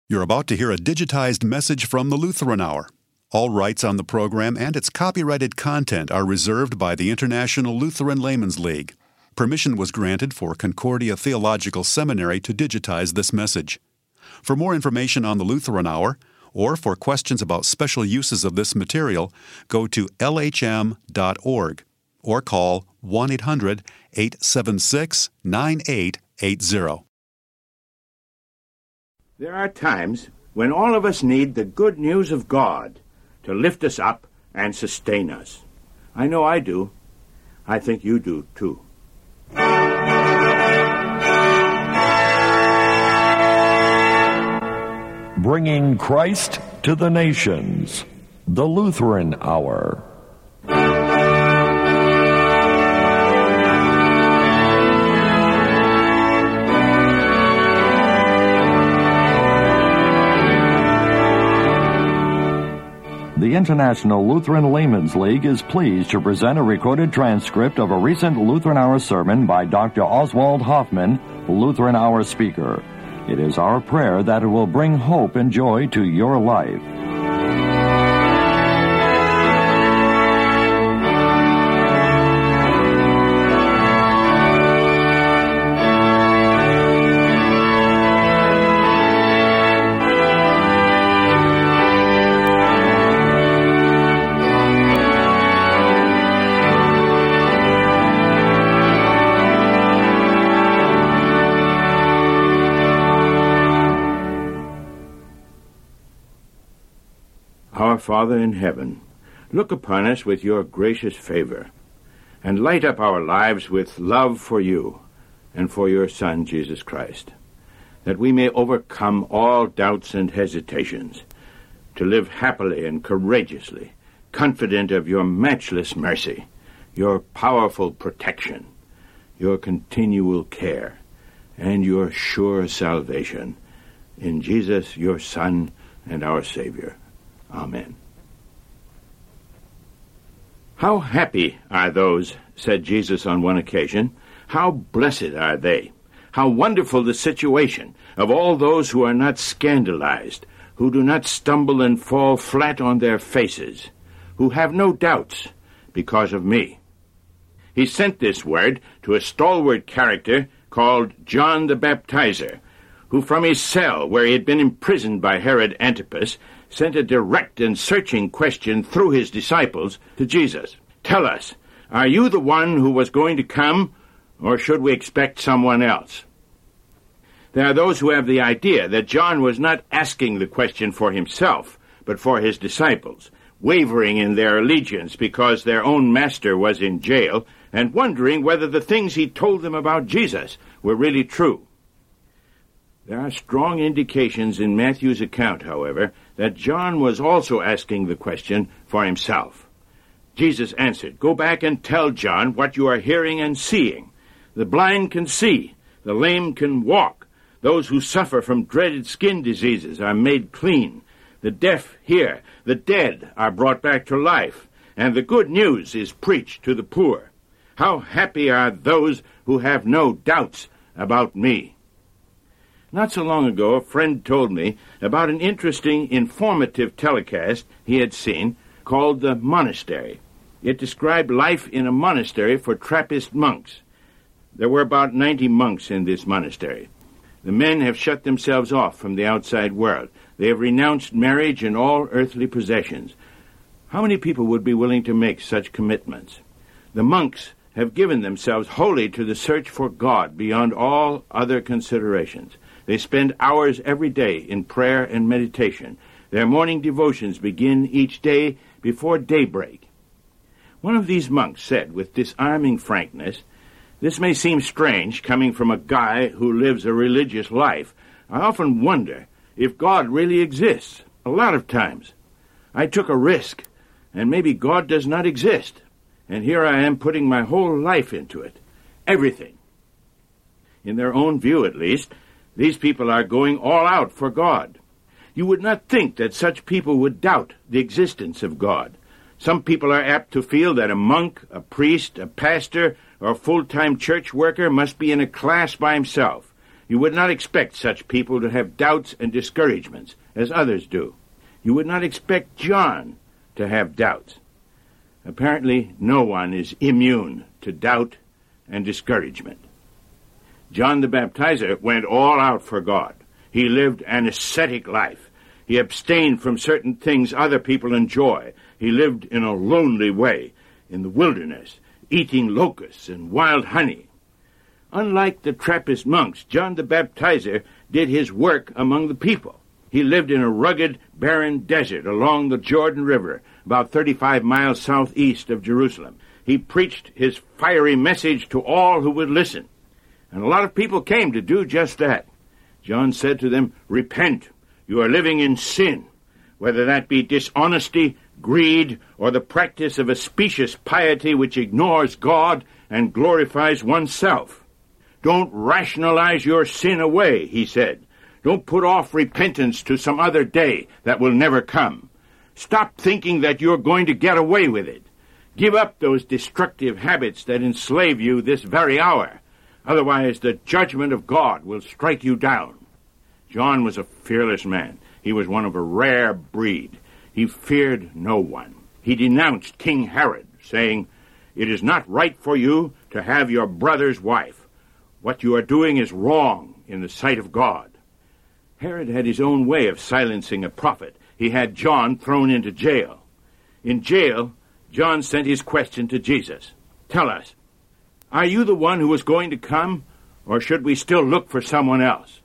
You're about to hear a digitized message from the Lutheran Hour. All rights on the program and its copyrighted content are reserved by the International Lutheran Laymen's League. Permission was granted for Concordia Theological Seminary to digitize this message. For more information on the Lutheran Hour, or for questions about special uses of this material, go to lhm.org or call 1-800-876-9880. There are times when all of us need the good news of God to lift us up and sustain us. I know I do. I think you do, too. Bringing Christ to the nations. The Lutheran Hour. The International Lutheran Laymen's League is pleased to present a recorded transcript of a recent Lutheran Hour sermon by Dr. Oswald Hoffman, Lutheran Hour speaker. It is our prayer that it will bring hope and joy to your life. Our Father in heaven, look upon us with your gracious favor, and light up our lives with love for you and for your Son, Jesus Christ, that we may overcome all doubts and hesitations, to live happily and courageously, confident of your matchless mercy, your powerful protection, your continual care, and your sure salvation, in Jesus, your Son and our Savior. Amen. How happy are those, said Jesus on one occasion. How blessed are they. How wonderful the situation of all those who are not scandalized, who do not stumble and fall flat on their faces, who have no doubts because of me. He sent this word to a stalwart character called John the Baptizer, who from his cell, where he had been imprisoned by Herod Antipas, sent a direct and searching question through his disciples to Jesus. Tell us, are you the one who was going to come, or should we expect someone else? There are those who have the idea that John was not asking the question for himself, but for his disciples, wavering in their allegiance because their own master was in jail, and wondering whether the things he told them about Jesus were really true. There are strong indications in Matthew's account, however, that John was also asking the question for himself. Jesus answered, "Go back and tell John what you are hearing and seeing. The blind can see, the lame can walk, those who suffer from dreaded skin diseases are made clean, the deaf hear, the dead are brought back to life, and the good news is preached to the poor. How happy are those who have no doubts about me." Not so long ago, a friend told me about an interesting, informative telecast he had seen called The Monastery. It described life in a monastery for Trappist monks. There were about 90 monks in this monastery. The men have shut themselves off from the outside world. They have renounced marriage and all earthly possessions. How many people would be willing to make such commitments? The monks have given themselves wholly to the search for God beyond all other considerations. They spend hours every day in prayer and meditation. Their morning devotions begin each day before daybreak. One of these monks said with disarming frankness, "This may seem strange coming from a guy who lives a religious life. I often wonder if God really exists, a lot of times. I took a risk, and maybe God does not exist. And here I am putting my whole life into it, everything." In their own view, at least, these people are going all out for God. You would not think that such people would doubt the existence of God. Some people are apt to feel that a monk, a priest, a pastor, or a full-time church worker must be in a class by himself. You would not expect such people to have doubts and discouragements as others do. You would not expect John to have doubts. Apparently, no one is immune to doubt and discouragement. John the Baptizer went all out for God. He lived an ascetic life. He abstained from certain things other people enjoy. He lived in a lonely way, in the wilderness, eating locusts and wild honey. Unlike the Trappist monks, John the Baptizer did his work among the people. He lived in a rugged, barren desert along the Jordan River, about 35 miles southeast of Jerusalem. He preached his fiery message to all who would listen. And a lot of people came to do just that. John said to them, "Repent, you are living in sin, whether that be dishonesty, greed, or the practice of a specious piety which ignores God and glorifies oneself. Don't rationalize your sin away," he said. "Don't put off repentance to some other day that will never come. Stop thinking that you're going to get away with it. Give up those destructive habits that enslave you this very hour. Otherwise, the judgment of God will strike you down." John was a fearless man. He was one of a rare breed. He feared no one. He denounced King Herod, saying, "It is not right for you to have your brother's wife. What you are doing is wrong in the sight of God." Herod had his own way of silencing a prophet. He had John thrown into jail. In jail, John sent his question to Jesus. "Tell us, are you the one who is going to come, or should we still look for someone else?"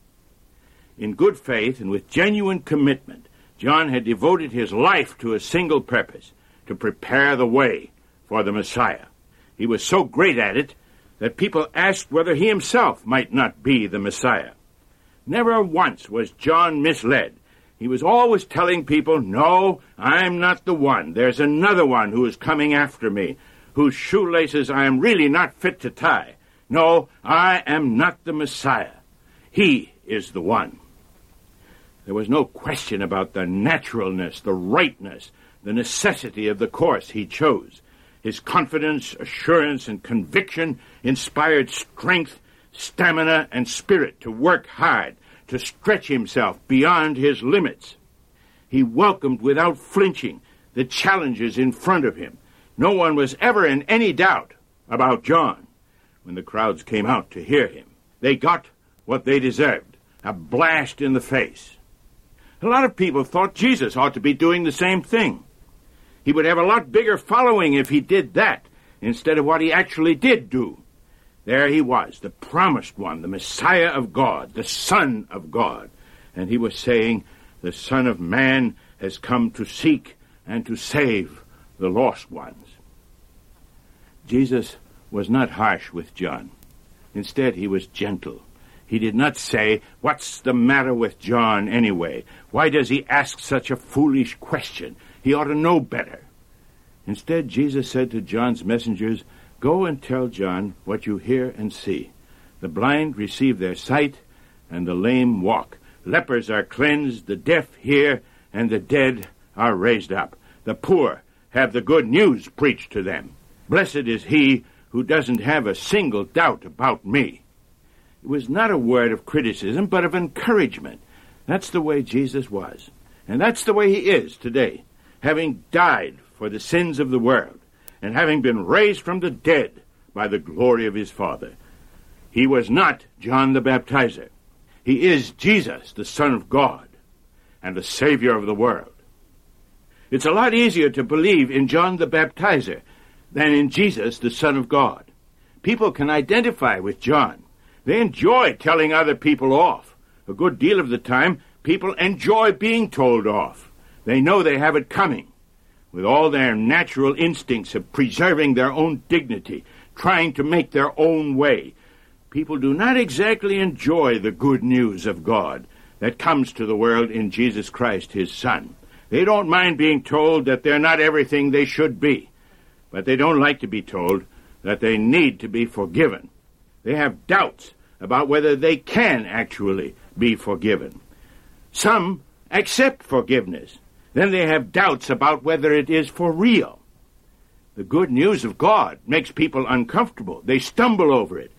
In good faith and with genuine commitment, John had devoted his life to a single purpose, to prepare the way for the Messiah. He was so great at it that people asked whether he himself might not be the Messiah. Never once was John misled. He was always telling people, "No, I'm not the one. There's another one who is coming after me, whose shoelaces I am really not fit to tie. No, I am not the Messiah. He is the one." There was no question about the naturalness, the rightness, the necessity of the course he chose. His confidence, assurance, and conviction inspired strength, stamina, and spirit to work hard, to stretch himself beyond his limits. He welcomed without flinching the challenges in front of him. No one was ever in any doubt about John when the crowds came out to hear him. They got what they deserved, a blast in the face. A lot of people thought Jesus ought to be doing the same thing. He would have a lot bigger following if he did that, instead of what he actually did do. There he was, the promised one, the Messiah of God, the Son of God. And he was saying, "The Son of Man has come to seek and to save the lost ones." Jesus was not harsh with John. Instead, he was gentle. He did not say, "What's the matter with John anyway? Why does he ask such a foolish question? He ought to know better." Instead, Jesus said to John's messengers, "Go and tell John what you hear and see. The blind receive their sight, and the lame walk. Lepers are cleansed, the deaf hear, and the dead are raised up. The poor have the good news preached to them. Blessed is he who doesn't have a single doubt about me." It was not a word of criticism, but of encouragement. That's the way Jesus was. And that's the way he is today, having died for the sins of the world, and having been raised from the dead by the glory of his Father. He was not John the Baptizer. He is Jesus, the Son of God, and the Savior of the world. It's a lot easier to believe in John the Baptizer than in Jesus, the Son of God. People can identify with John. They enjoy telling other people off. A good deal of the time, people enjoy being told off. They know they have it coming. With all their natural instincts of preserving their own dignity, trying to make their own way, people do not exactly enjoy the good news of God that comes to the world in Jesus Christ, his Son. They don't mind being told that they're not everything they should be, but they don't like to be told that they need to be forgiven. They have doubts about whether they can actually be forgiven. Some accept forgiveness. Then they have doubts about whether it is for real. The good news of God makes people uncomfortable. They stumble over it.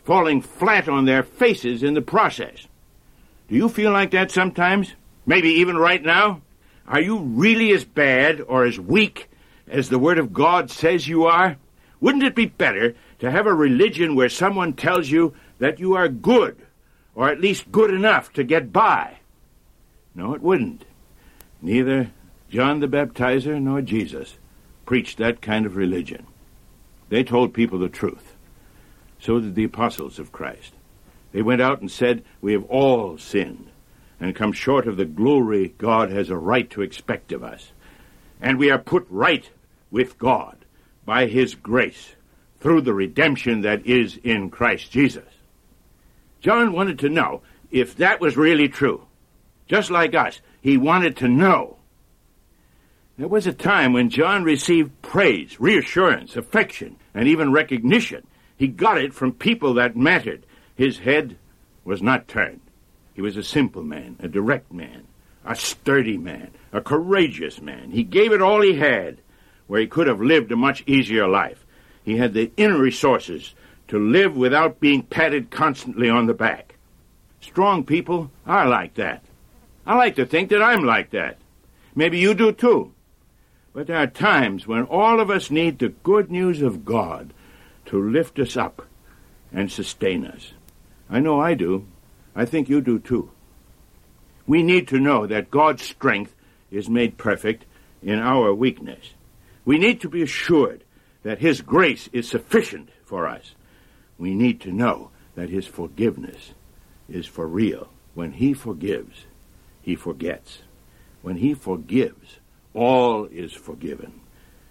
falling flat on their faces in the process. Do you feel like that sometimes? Maybe even right now? Are you really as bad or as weak as the Word of God says you are? Wouldn't it be better to have a religion where someone tells you that you are good, or at least good enough to get by? No, it wouldn't. Neither John the Baptizer nor Jesus preached that kind of religion. They told people the truth. So did the apostles of Christ. They went out and said, "We have all sinned and come short of the glory God has a right to expect of us. And we are put right with God by His grace through the redemption that is in Christ Jesus." John wanted to know if that was really true. Just like us, he wanted to know. There was a time when John received praise, reassurance, affection, and even recognition. He got it from people that mattered. His head was not turned. He was a simple man, a direct man, a sturdy man, a courageous man. He gave it all he had, where he could have lived a much easier life. He had the inner resources to live without being patted constantly on the back. Strong people are like that. I like to think that I'm like that. Maybe you do too. But there are times when all of us need the good news of God to lift us up and sustain us. I know I do. I think you do too. We need to know that God's strength is made perfect in our weakness. We need to be assured that His grace is sufficient for us. We need to know that His forgiveness is for real. When He forgives, He forgets. When He forgives, all is forgiven.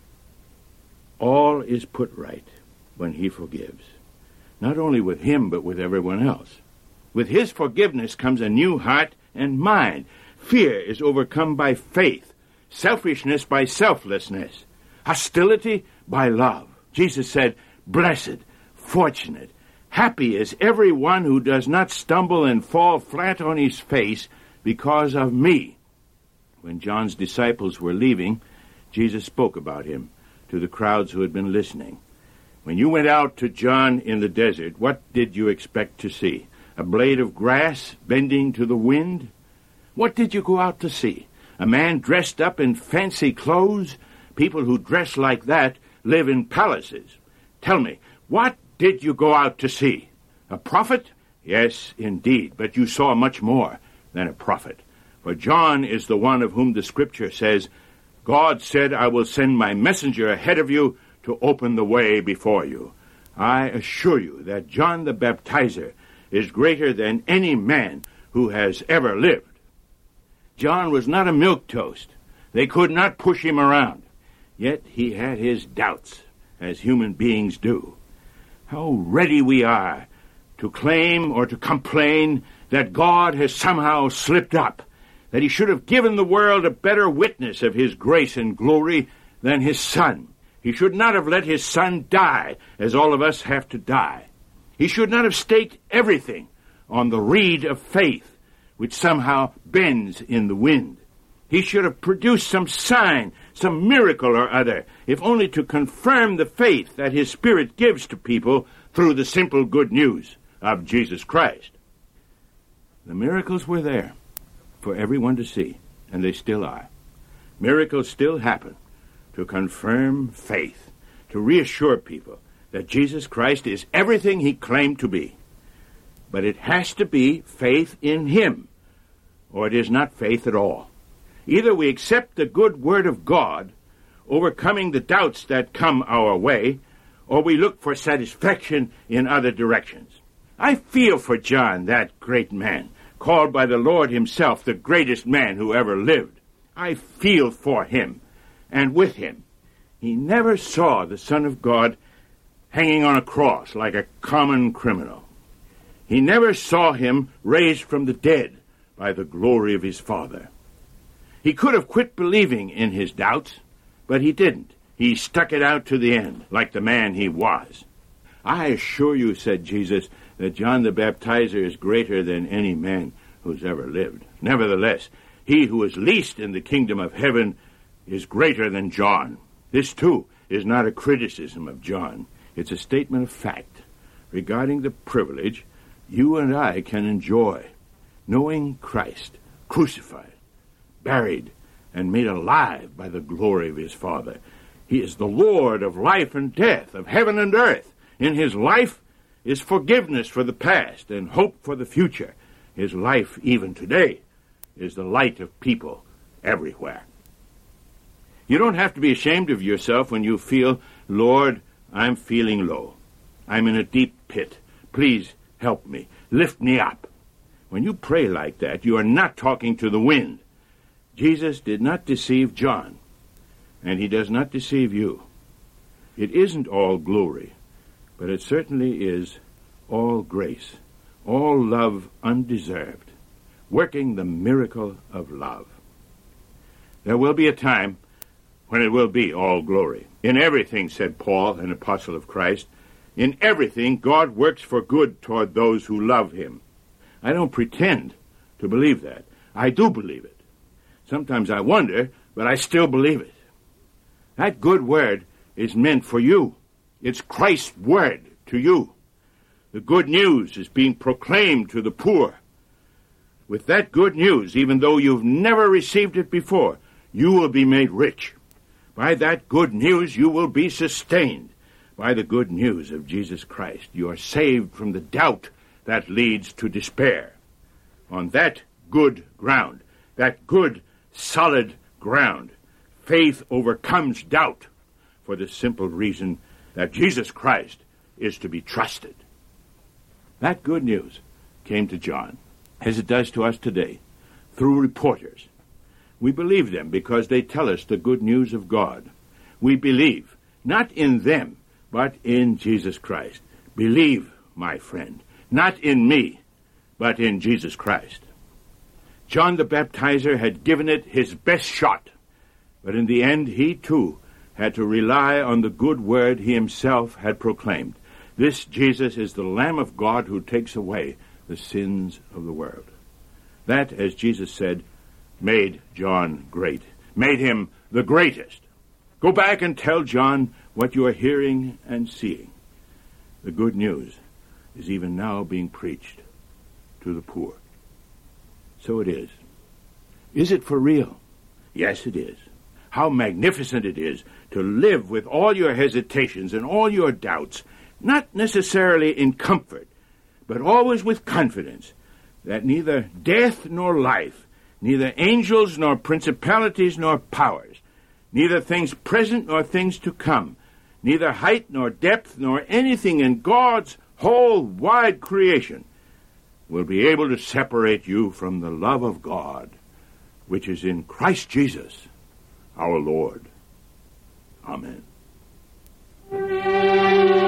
All is put right when He forgives. Not only with Him, but with everyone else. With His forgiveness comes a new heart and mind. Fear is overcome by faith, selfishness by selflessness, hostility by love. Jesus said, "Blessed, fortunate, happy is everyone who does not stumble and fall flat on his face because of me." When John's disciples were leaving, Jesus spoke about him to the crowds who had been listening. "When you went out to John in the desert, what did you expect to see? A blade of grass bending to the wind? What did you go out to see? A man dressed up in fancy clothes? People who dress like that live in palaces. Tell me, what did you go out to see? A prophet? Yes, indeed, but you saw much more than a prophet. For John is the one of whom the Scripture says, 'God said, I will send my messenger ahead of you to open the way before you.' I assure you that John the Baptizer is greater than any man who has ever lived." John was not a milquetoast. They could not push him around. Yet he had his doubts, as human beings do. How ready we are to claim or to complain that God has somehow slipped up, that He should have given the world a better witness of His grace and glory than His Son. He should not have let His Son die, as all of us have to die. He should not have staked everything on the reed of faith, which somehow bends in the wind. He should have produced some sign, some miracle or other, if only to confirm the faith that His Spirit gives to people through the simple good news of Jesus Christ. The miracles were there for everyone to see, and they still are. Miracles still happen to confirm faith, to reassure people that Jesus Christ is everything He claimed to be. But it has to be faith in Him, or it is not faith at all. Either we accept the good Word of God, overcoming the doubts that come our way, or we look for satisfaction in other directions. I feel for John, that great man, called by the Lord Himself the greatest man who ever lived. I feel for him and with him. He never saw the Son of God hanging on a cross like a common criminal. He never saw Him raised from the dead by the glory of His Father. He could have quit believing in his doubts, but he didn't. He stuck it out to the end, like the man he was. "I assure you," said Jesus, "that John the Baptizer is greater than any man who's ever lived. Nevertheless, he who is least in the kingdom of heaven is greater than John." This, too, is not a criticism of John. It's a statement of fact. regarding the privilege you and I can enjoy, knowing Christ crucified, buried, and made alive by the glory of his Father. He is the Lord of life and death, of heaven and earth. In his life is forgiveness for the past and hope for the future. His life, even today, is the light of people everywhere. You don't have to be ashamed of yourself when you feel, Lord, I'm feeling low. I'm in a deep pit. Please help me. Lift me up. When you pray like that, you are not talking to the wind. Jesus did not deceive John, and he does not deceive you. It isn't all glory, but it certainly is all grace, all love undeserved, working the miracle of love. There will be a time when it will be all glory. In everything, said Paul, an apostle of Christ, in everything God works for good toward those who love him. I don't pretend to believe that. I do believe it. Sometimes I wonder, but I still believe it. That good word is meant for you. It's Christ's word to you. The good news is being proclaimed to the poor. With that good news, even though you've never received it before, you will be made rich. By that good news, you will be sustained. By the good news of Jesus Christ, you are saved from the doubt that leads to despair. On that good ground, that good, solid ground, faith overcomes doubt for the simple reason that Jesus Christ is to be trusted. That good news came to John, as it does to us today, through reporters. We believe them because they tell us the good news of God. We believe, not in them, but in Jesus Christ. Believe, my friend, not in me, but in Jesus Christ. John the Baptizer had given it his best shot, but in the end he too had to rely on the good word he himself had proclaimed. This Jesus is the Lamb of God who takes away the sins of the world. That, as Jesus said, made John great, made him the greatest. Go back and tell John what you are hearing and seeing. The good news is even now being preached to the poor. So it is. Is it for real? Yes, it is. How magnificent it is to live with all your hesitations and all your doubts, not necessarily in comfort, but always with confidence that neither death nor life, neither angels nor principalities nor powers, neither things present nor things to come, neither height nor depth nor anything in God's whole wide creation will be able to separate you from the love of God, which is in Christ Jesus, our Lord. Amen.